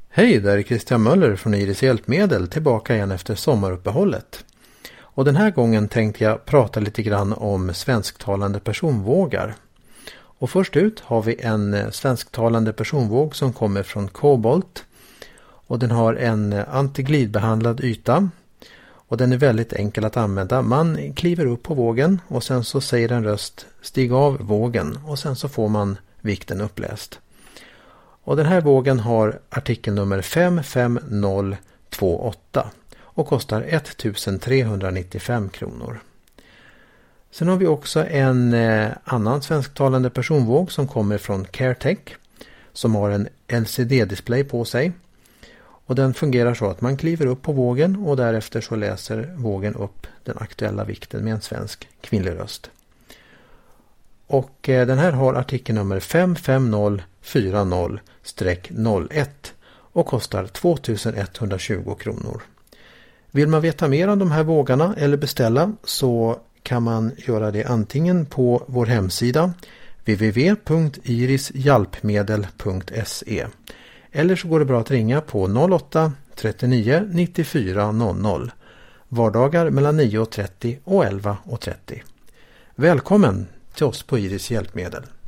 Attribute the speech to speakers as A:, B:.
A: Hej, där är Christian Möller från Iris Hjälpmedel tillbaka igen efter sommaruppehållet. Och den här gången tänkte jag prata lite grann om svensktalande personvågar. Och först ut har vi en svensktalande personvåg som kommer från Cobalt. Och den har en antiglidbehandlad yta. Och den är väldigt enkel att använda. Man kliver upp på vågen och sen så säger en röst stig av vågen och sen så får man vikten uppläst. Och den här vågen har artikelnummer 55028 och kostar 1395 kronor. Sen har vi också en annan svensktalande personvåg som kommer från CareTech som har en LCD-display på sig. Och den fungerar så att man kliver upp på vågen och därefter så läser vågen upp den aktuella vikten med en svensk kvinnlig röst. Och den här har artikelnummer 55040-01 och kostar 2120 kronor. Vill man veta mer om de här vågarna eller beställa så kan man göra det antingen på vår hemsida www.irishjalpmedel.se eller så går det bra att ringa på 08 39 94 00 vardagar mellan 9.30 och 11.30. Välkommen till oss på Iris Hjälpmedel.